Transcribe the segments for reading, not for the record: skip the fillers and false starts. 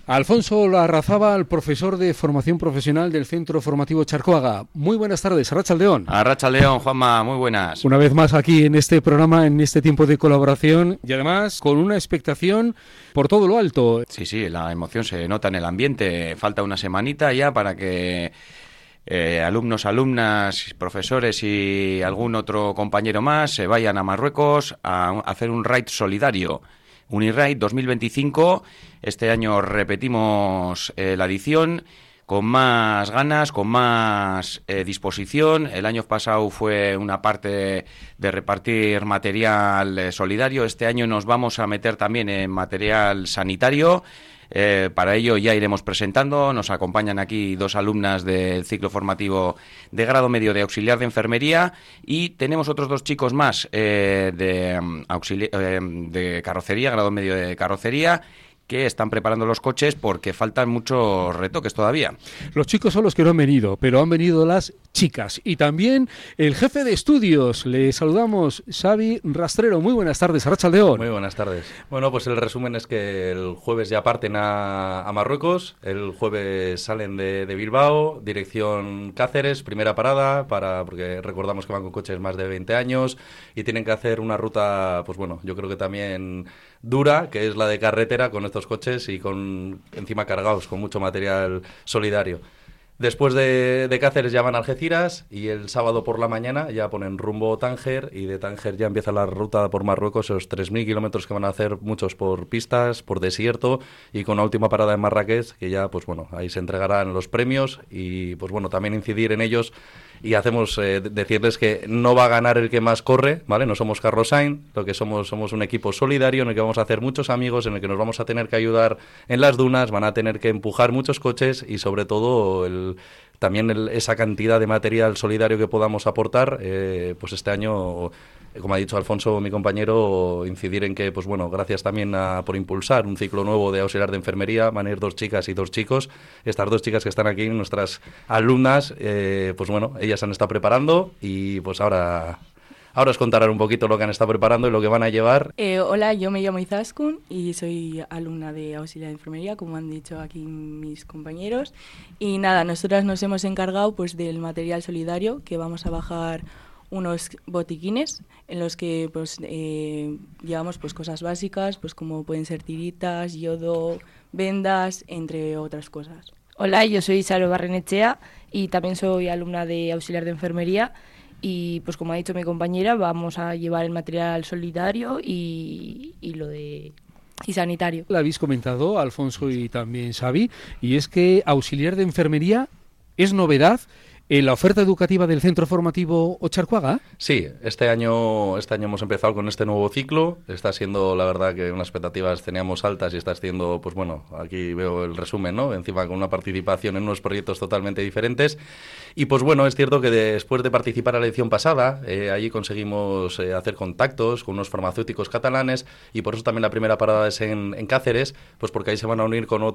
Alfonso Larrazábal, profesor de formación profesional del Centro Formativo Charcoaga. Muy buenas tardes, Arratsaldeón. Arratsaldeón, Juanma, muy buenas. Una vez más aquí en este programa, en este tiempo de colaboración y además con una expectación por todo lo alto. Sí, la emoción se nota en el ambiente. Falta una semanita ya para que alumnos, alumnas, profesores y algún otro compañero más se vayan a Marruecos a hacer un raid solidario. Uniraid 2025, este año repetimos la edición con más ganas, con más disposición. El año pasado fue una parte de repartir material solidario, este año nos vamos a meter también en material sanitario. Para ello ya iremos presentando, nos acompañan aquí dos alumnas del ciclo formativo de grado medio de auxiliar de enfermería y tenemos otros dos chicos más de carrocería, grado medio de carrocería, que están preparando los coches porque faltan muchos retoques todavía. Los chicos son los que no han venido, pero han venido las chicas. Y también el jefe de estudios. Le saludamos, Xavi Rastrero. Muy buenas tardes, Arratsaldeón. Muy buenas tardes. Bueno, pues el resumen es que el jueves ya parten a Marruecos. El jueves salen de Bilbao, dirección Cáceres, primera parada, porque recordamos que van con coches más de 20 años y tienen que hacer una ruta, pues bueno, yo creo que también dura, que es la de carretera con estos coches y con encima cargados con mucho material solidario. Después de Cáceres ya van a Algeciras y el sábado por la mañana ya ponen rumbo Tánger y de Tánger ya empieza la ruta por Marruecos, esos 3.000 kilómetros que van a hacer, muchos por pistas, por desierto y con la última parada en Marrakech, que ya pues bueno, ahí se entregarán los premios y pues bueno, también incidir en ellos y hacemos decirles que no va a ganar el que más corre, ¿vale? No somos Carlos Sainz, lo que somos un equipo solidario en el que vamos a hacer muchos amigos, en el que nos vamos a tener que ayudar en las dunas, van a tener que empujar muchos coches y sobre todo esa cantidad de material solidario que podamos aportar, pues este año, como ha dicho Alfonso, mi compañero, incidir en que, pues bueno, gracias también por impulsar un ciclo nuevo de auxiliar de enfermería, van a ir 2 chicas y 2 chicos. Estas 2 chicas que están aquí, nuestras alumnas, pues bueno, ellas han estado preparando y pues ahora os contarán un poquito lo que han estado preparando y lo que van a llevar. Hola, yo me llamo Izaskun y soy alumna de auxiliar de enfermería, como han dicho aquí mis compañeros. Y nada, nosotras nos hemos encargado pues del material solidario, que vamos a bajar unos botiquines en los que pues llevamos pues cosas básicas, pues como pueden ser tiritas, yodo, vendas, entre otras cosas. Hola, yo soy Saro Barrenechea y también soy alumna de auxiliar de enfermería. Y pues como ha dicho mi compañera, vamos a llevar el material solidario y sanitario. Lo habéis comentado, Alfonso y también Xavi, y es que auxiliar de enfermería es novedad en la oferta educativa del Centro Formativo Ocharcoaga. Sí, este año hemos empezado con este nuevo ciclo. Está siendo, la verdad, que unas expectativas teníamos altas y está siendo, pues bueno, aquí veo el resumen, ¿no? Encima con una participación en unos proyectos totalmente diferentes. Y pues bueno, es cierto que después de participar en la edición pasada, allí conseguimos hacer contactos con unos farmacéuticos catalanes y por eso también la primera parada es en Cáceres, pues porque ahí se van a unir con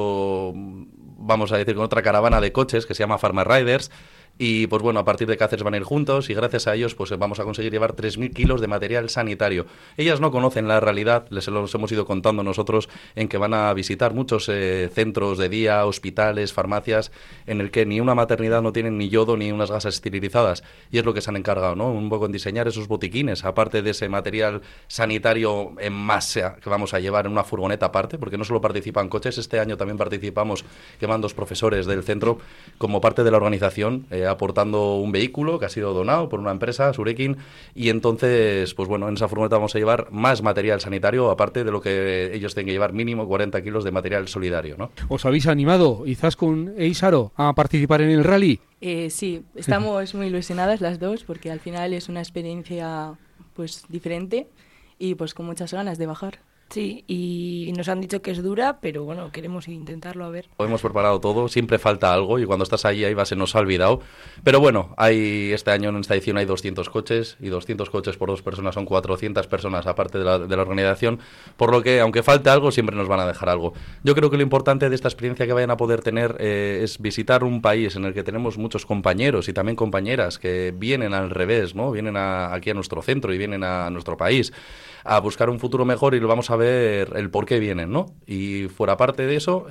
con otra caravana de coches que se llama Pharma Riders. Y pues bueno, a partir de Cáceres van a ir juntos y gracias a ellos pues vamos a conseguir llevar 3.000 kilos de material sanitario. Ellas no conocen la realidad, les los hemos ido contando nosotros, en que van a visitar muchos centros de día, hospitales, farmacias, en el que ni una maternidad no tienen ni yodo ni unas gasas esterilizadas. Y es lo que se han encargado, ¿no? Un poco en diseñar esos botiquines, aparte de ese material sanitario en masa que vamos a llevar en una furgoneta aparte, porque no solo participan coches, este año también participamos, que van 2 profesores del centro, como parte de la organización, aportando un vehículo que ha sido donado por una empresa, Surekin, y entonces, pues bueno, en esa furgoneta vamos a llevar más material sanitario, aparte de lo que ellos tienen que llevar mínimo 40 kilos de material solidario, ¿no? ¿Os habéis animado, Izaskun e Isaro, a participar en el rally? Sí, estamos muy ilusionadas las dos, porque al final es una experiencia pues diferente y pues con muchas ganas de bajar. Sí, y nos han dicho que es dura, pero bueno, queremos intentarlo a ver. Lo hemos preparado todo, siempre falta algo y cuando estás ahí se nos ha olvidado. Pero bueno, este año en esta edición hay 200 coches y 200 coches por 2 personas son 400 personas aparte de la organización, por lo que aunque falte algo siempre nos van a dejar algo. Yo creo que lo importante de esta experiencia que vayan a poder tener es visitar un país en el que tenemos muchos compañeros y también compañeras que vienen al revés, ¿no? Vienen aquí a nuestro centro y vienen a nuestro país a buscar un futuro mejor y lo vamos a saber el por qué vienen, ¿no? Y fuera parte de eso,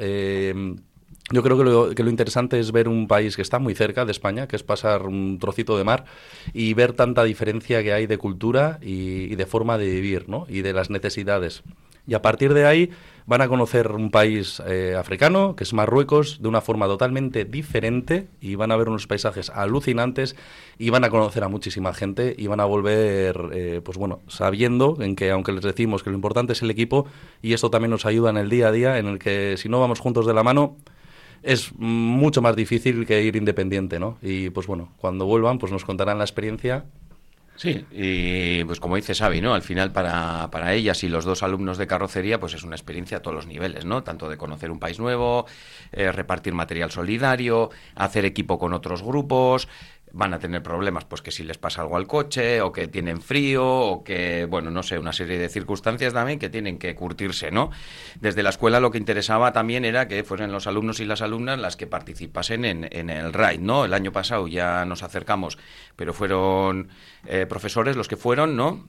yo creo que lo interesante es ver un país que está muy cerca de España, que es pasar un trocito de mar, y ver tanta diferencia que hay de cultura y de forma de vivir, ¿no? Y de las necesidades. Y a partir de ahí van a conocer un país africano, que es Marruecos, de una forma totalmente diferente, y van a ver unos paisajes alucinantes, y van a conocer a muchísima gente, y van a volver, pues bueno, sabiendo en que, aunque les decimos que lo importante es el equipo, y esto también nos ayuda en el día a día, en el que si no vamos juntos de la mano, es mucho más difícil que ir independiente, ¿no? Y pues bueno, cuando vuelvan, pues nos contarán la experiencia. Sí, y pues como dice Xavi, ¿no? Al final para ellas y los dos alumnos de carrocería, pues es una experiencia a todos los niveles, ¿no? Tanto de conocer un país nuevo, repartir material solidario, hacer equipo con otros grupos. Van a tener problemas, pues que si les pasa algo al coche, o que tienen frío, o que, bueno, no sé, una serie de circunstancias también que tienen que curtirse, ¿no? Desde la escuela lo que interesaba también era que fueran los alumnos y las alumnas las que participasen en el RAID, ¿no? El año pasado ya nos acercamos, pero fueron profesores los que fueron, ¿no?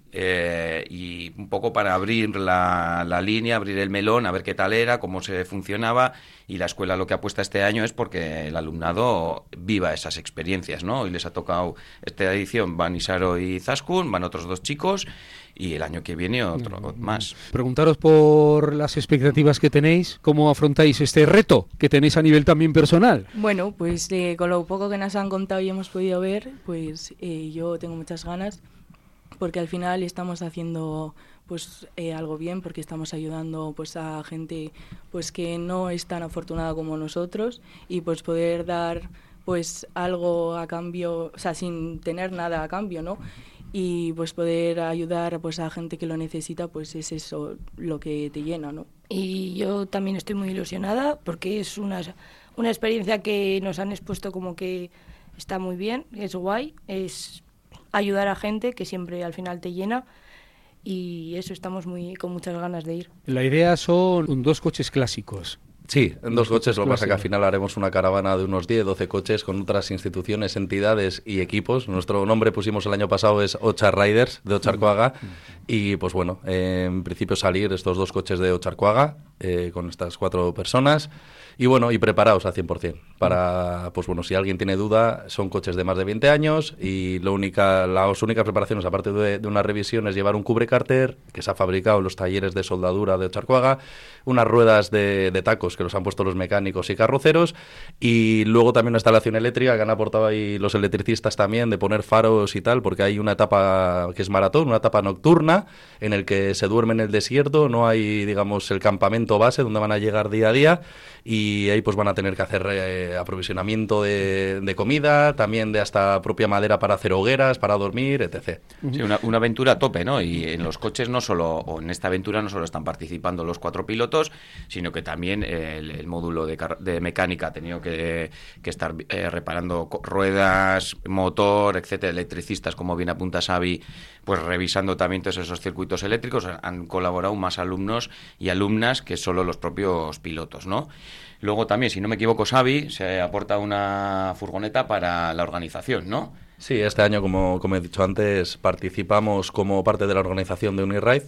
Y un poco para abrir la línea, abrir el melón, a ver qué tal era, cómo se funcionaba, y la escuela lo que apuesta este año es porque el alumnado viva esas experiencias, ¿no? Hoy les ha tocado esta edición, van Isaro y Zaskun, van otros 2 chicos, y el año que viene otro más. Preguntaros por las expectativas que tenéis, cómo afrontáis este reto que tenéis a nivel también personal. Bueno, pues con lo poco que nos han contado y hemos podido ver, pues yo tengo muchas ganas, porque al final estamos haciendo pues algo bien, porque estamos ayudando pues a gente pues que no es tan afortunada como nosotros, y pues poder dar pues algo a cambio, o sea, sin tener nada a cambio, ¿no? Y pues poder ayudar pues a gente que lo necesita, pues es eso lo que te llena, ¿no? Y yo también estoy muy ilusionada porque es una experiencia que nos han expuesto como que está muy bien, es guay, es ayudar a gente que siempre al final te llena, y eso estamos con muchas ganas de ir. La idea son 2 coches clásicos. Sí, en 2 coches, lo que pasa es que al final haremos una caravana de unos 10, 12 coches con otras instituciones, entidades y equipos. Nuestro nombre pusimos el año pasado es Ochar Riders, de Ocharcoaga, y pues bueno, en principio salir estos 2 coches de Ocharcoaga con estas 4 personas, y bueno, y preparados al 100% para, pues bueno, si alguien tiene duda, son coches de más de 20 años, y las únicas preparaciones, aparte de una revisión, es llevar un cubrecárter que se ha fabricado en los talleres de soldadura de Ocharcoaga, unas ruedas de tacos que los han puesto los mecánicos y carroceros, y luego también una instalación eléctrica que han aportado ahí los electricistas también, de poner faros y tal, porque hay una etapa que es maratón, una etapa nocturna en el que se duerme en el desierto, no hay, digamos, el campamento base donde van a llegar día a día, y ahí pues van a tener que hacer aprovisionamiento de comida, también de hasta propia madera para hacer hogueras, para dormir, etc. Sí, una aventura a tope, ¿no? Y en los coches en esta aventura no solo están participando los 4 pilotos, sino que también el módulo de mecánica ha tenido que estar reparando ruedas, motor, etcétera, electricistas, como bien apunta Xavi, pues revisando también todos esos circuitos eléctricos. Han colaborado más alumnos y alumnas que solo los propios pilotos, ¿no? Luego también, si no me equivoco, Xavi, se aporta una furgoneta para la organización, ¿no? Sí, este año, como he dicho antes, participamos como parte de la organización de Uniride,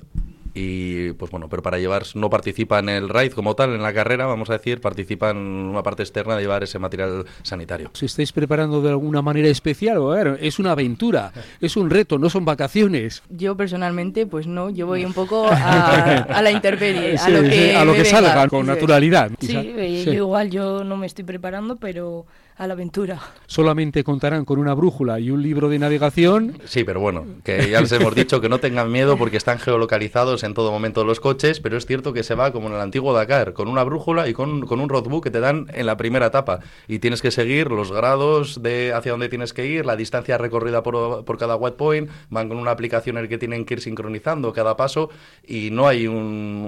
y pues bueno, pero para llevar, no participa en el RAID como tal, en la carrera, vamos a decir, participa en una parte externa de llevar ese material sanitario. ¿Se estáis preparando de alguna manera especial? A ver, es una aventura, es un reto, no son vacaciones. Yo personalmente, pues no, yo voy un poco a la intemperie, a lo que salga con naturalidad. Sí, yo no me estoy preparando, pero a la aventura. Solamente contarán con una brújula y un libro de navegación. Sí, pero bueno, que ya les hemos dicho que no tengan miedo porque están geolocalizados en todo momento los coches, pero es cierto que se va como en el antiguo Dakar, con una brújula y con un roadbook que te dan en la primera etapa, y tienes que seguir los grados de hacia dónde tienes que ir, la distancia recorrida por cada waypoint, van con una aplicación en la que tienen que ir sincronizando cada paso, y no hay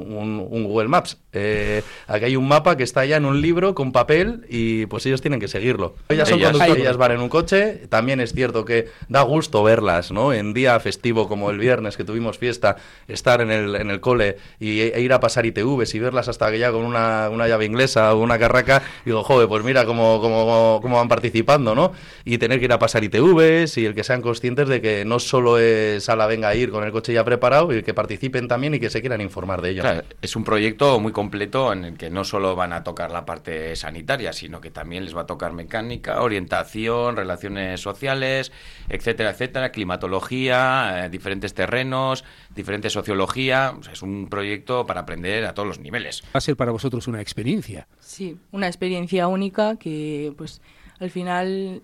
un Google Maps. Aquí hay un mapa que está ya en un libro con papel, y pues ellos tienen que seguirlo. conducirlo. Ellas son conductoras, ellas van en un coche. También es cierto que da gusto verlas, ¿no? En día festivo como el viernes que tuvimos fiesta, estar en el cole e ir a pasar ITVs y verlas hasta que ya con una llave inglesa o una carraca, digo, joder, pues mira cómo van participando, ¿no? Y tener que ir a pasar ITVs y el que sean conscientes de que no solo es a la venga a ir con el coche ya preparado, y que participen también y que se quieran informar de ello. Claro, es un proyecto muy completo en el que no solo van a tocar la parte sanitaria, sino que también les va a tocar mecánica, orientación, relaciones sociales, etcétera, etcétera, climatología, diferentes terrenos, diferente sociología. O sea, es un proyecto para aprender a todos los niveles. Va a ser para vosotros una experiencia. Sí, una experiencia única que pues al final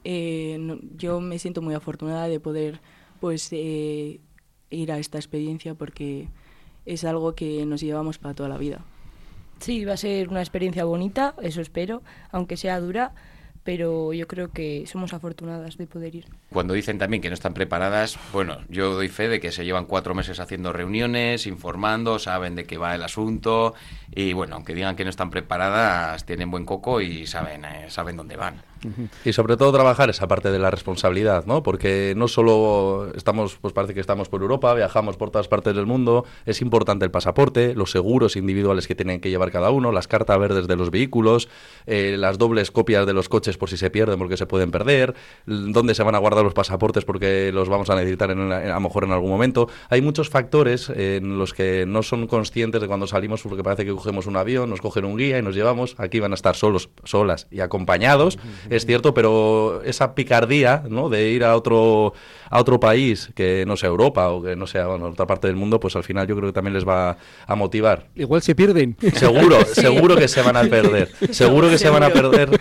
yo me siento muy afortunada de poder pues ir a esta experiencia porque es algo que nos llevamos para toda la vida. Sí, va a ser una experiencia bonita, eso espero, aunque sea dura, pero yo creo que somos afortunadas de poder ir. Cuando dicen también que no están preparadas, bueno, yo doy fe de que se llevan 4 meses haciendo reuniones, informando, saben de qué va el asunto y bueno, aunque digan que no están preparadas, tienen buen coco y saben dónde van. Y sobre todo trabajar esa parte de la responsabilidad, ¿no? Porque no solo estamos, pues parece que estamos por Europa, viajamos por todas partes del mundo, es importante el pasaporte, los seguros individuales que tienen que llevar cada uno, las cartas verdes de los vehículos, las dobles copias de los coches por si se pierden porque se pueden perder, dónde se van a guardar los pasaportes porque los vamos a necesitar a lo mejor en algún momento. Hay muchos factores en los que no son conscientes de cuando salimos, porque parece que cogemos un avión, nos cogen un guía y nos llevamos, aquí van a estar solas y acompañados. Es cierto, pero esa picardía, ¿no?, de ir a otro país que no sea Europa o que no sea otra parte del mundo, pues al final yo creo que también les va a motivar. Igual se pierden. Seguro que se van a perder. Seguro que se van a perder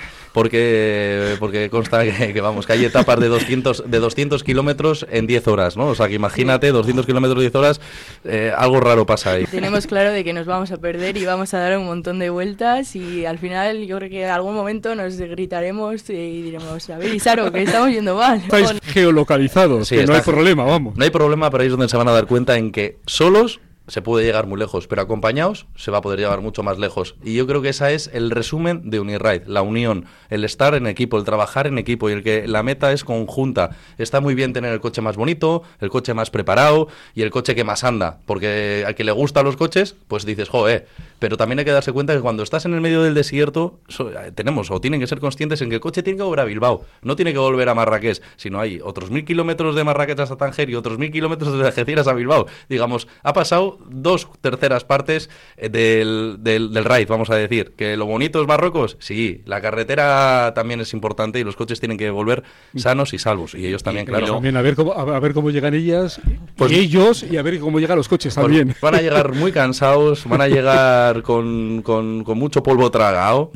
porque consta que vamos, que hay etapas de 200 kilómetros en 10 horas, ¿no? O sea, que imagínate, 200 kilómetros en 10 horas, algo raro pasa ahí. Tenemos claro de que nos vamos a perder y vamos a dar un montón de vueltas y al final yo creo que en algún momento nos gritaremos y diremos, a ver, Isaro, que estamos yendo mal. Estáis geolocalizados, sí, que no hay problema, vamos. No hay problema, pero ahí es donde se van a dar cuenta en que solos se puede llegar muy lejos, pero acompañados se va a poder llegar mucho más lejos. Y yo creo que ese es el resumen de Uniride, la unión, el estar en equipo, el trabajar en equipo y el que la meta es conjunta. Está muy bien tener el coche más bonito, el coche más preparado y el coche que más anda, porque al que le gustan los coches, pues dices, joder, pero también hay que darse cuenta que cuando estás en el medio del desierto, tienen que ser conscientes en que el coche tiene que volver a Bilbao, no tiene que volver a Marrakech, sino hay otros 1000 kilómetros de Marrakech hasta Tánger y otros 1000 kilómetros de Algeciras a Bilbao. Digamos, ha pasado 2/3 partes del ride, vamos a decir. ¿Que lo bonito es Marruecos? Sí, la carretera también es importante y los coches tienen que volver sanos y salvos. Y ellos también, claro. También a ver cómo llegan ellas, pues, y ellos, y a ver cómo llegan los coches también. Pues van a llegar muy cansados, van a llegar con mucho polvo tragado,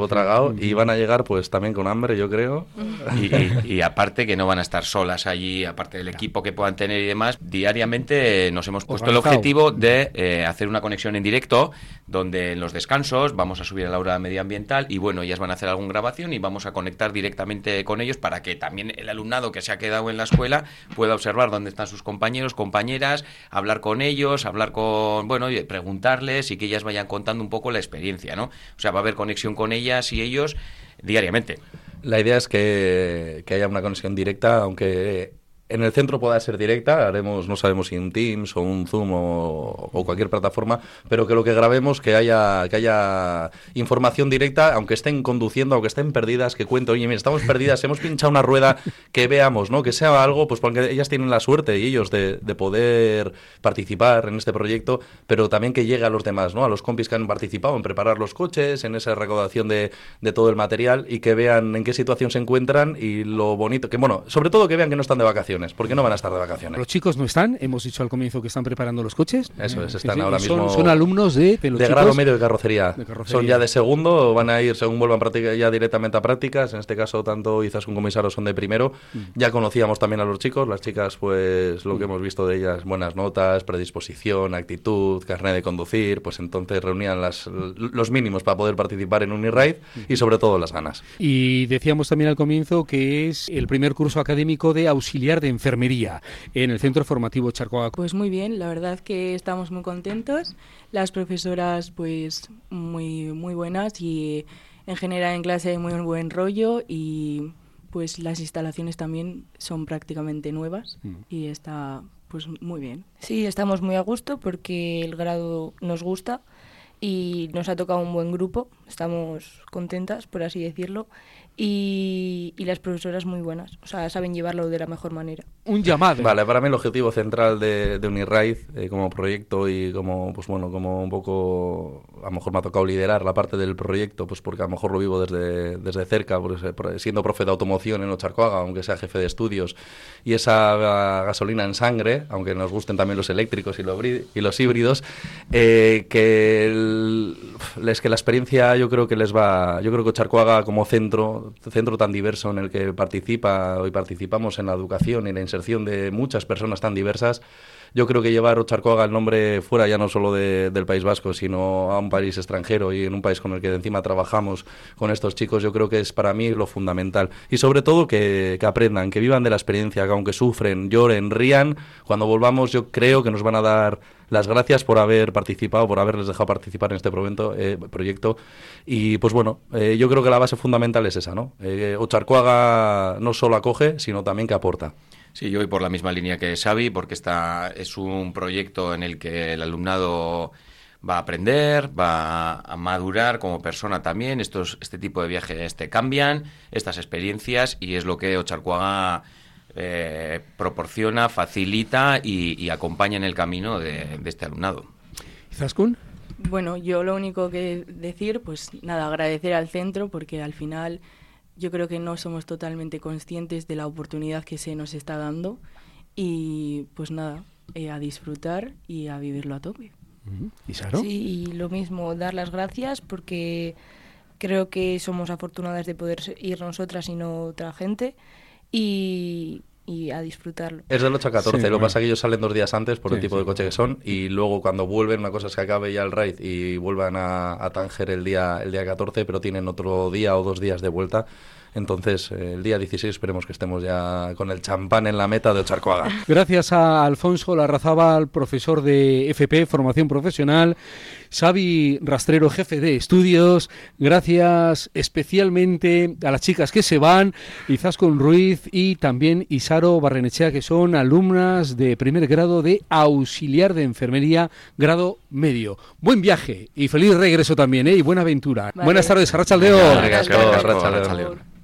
y van a llegar pues también con hambre, yo creo. Y aparte que no van a estar solas allí, aparte del equipo que puedan tener y demás, diariamente nos hemos puesto el objetivo de hacer una conexión en directo donde en los descansos vamos a subir a la hora medioambiental y bueno, ellas van a hacer alguna grabación y vamos a conectar directamente con ellos para que también el alumnado que se ha quedado en la escuela pueda observar dónde están sus compañeros, compañeras, hablar con ellos, preguntarles y que ellas vayan contando un poco la experiencia, ¿no? O sea, va a haber conexión con ellas y ellos diariamente. La idea es que haya una conexión directa, aunque en el centro pueda ser directa, no sabemos si un Teams o un Zoom o cualquier plataforma, pero que lo que grabemos que haya información directa, aunque estén conduciendo, aunque estén perdidas, que cuenten, oye, mira, estamos perdidas, hemos pinchado una rueda, que veamos, ¿no? Que sea algo, pues porque ellas tienen la suerte y ellos de poder participar en este proyecto, pero también que llegue a los demás, ¿no? A los compis que han participado en preparar los coches, en esa recaudación de todo el material y que vean en qué situación se encuentran y lo bonito, que bueno, sobre todo que vean que no están de vacaciones. Porque no van a estar de vacaciones. Los chicos no están, hemos dicho al comienzo que están preparando los coches. Eso es, están ahora mismo. Son alumnos de grado medio de carrocería. Son ya de segundo, van a ir según vuelvan ya directamente a prácticas. En este caso, tanto Izaskun como Isaro son de primero. Ya conocíamos también a los chicos, las chicas, pues lo que hemos visto de ellas, buenas notas, predisposición, actitud, carnet de conducir, pues entonces reunían los mínimos para poder participar en Uniride y sobre todo las ganas. Y decíamos también al comienzo que es el primer curso académico de auxiliar de enfermería en el Centro Formativo Charcoaga. Pues muy bien, la verdad que estamos muy contentos. Las profesoras pues muy buenas y en general en clase hay muy buen rollo y pues las instalaciones también son prácticamente nuevas y está pues muy bien. Sí, estamos muy a gusto porque el grado nos gusta y nos ha tocado un buen grupo, estamos contentas, por así decirlo, y las profesoras muy buenas, o sea, saben llevarlo de la mejor manera. Un llamado. Vale, para mí el objetivo central de Uniraiz como proyecto y como, pues bueno, como un poco, a lo mejor me ha tocado liderar la parte del proyecto, pues porque a lo mejor lo vivo desde cerca, pues, siendo profe de automoción en Ocharcoaga, aunque sea jefe de estudios, y esa gasolina en sangre, aunque nos gusten también los eléctricos y los híbridos, es que la experiencia yo creo que Ocharcoaga como centro tan diverso en el que participamos en la educación y la inserción de muchas personas tan diversas, yo creo que llevar Ocharcoaga el nombre fuera ya no solo del País Vasco, sino a un país extranjero y en un país con el que encima trabajamos con estos chicos, yo creo que es para mí lo fundamental. Y sobre todo que aprendan, que vivan de la experiencia, que aunque sufren, lloren, rían, cuando volvamos yo creo que nos van a dar las gracias por haber participado, por haberles dejado participar en este proyecto. Y pues bueno, yo creo que la base fundamental es esa, ¿no? Ocharcoaga no solo acoge, sino también que aporta. Sí, yo voy por la misma línea que Xavi, porque es un proyecto en el que el alumnado va a aprender, va a madurar como persona también. Este tipo de viajes te cambian, estas experiencias, y es lo que Ocharcoaga proporciona, facilita y acompaña en el camino de este alumnado. ¿Izaskun? Bueno, yo lo único que decir, pues nada, agradecer al centro porque al final yo creo que no somos totalmente conscientes de la oportunidad que se nos está dando y pues nada, a disfrutar y a vivirlo a tope. ¿Y Saro? Sí, y lo mismo, dar las gracias porque creo que somos afortunadas de poder ir nosotras y no otra gente y a disfrutarlo. Es del 8 a 14, Sí, lo que bueno. pasa es que ellos salen 2 días antes por el tipo Sí. de coche que son y luego cuando vuelven, una cosa es que acabe ya el raid y vuelvan a Tánger el día 14, pero tienen otro día o 2 días de vuelta. Entonces, el día 16 esperemos que estemos ya con el champán en la meta de Ocharcoaga. Gracias a Alfonso Larrazábal, profesor de FP, formación profesional, Xavi Rastrero, jefe de estudios, gracias especialmente a las chicas que se van, Izaskun Ruiz y también Isaro Barrenechea, que son alumnas de primer grado de auxiliar de enfermería, grado medio. Buen viaje y feliz regreso también, y buena aventura. Vale. Buenas tardes, Arratsaldeon. Venga, Eskerrik asko, Arratsaldeon. Arratsaldeon.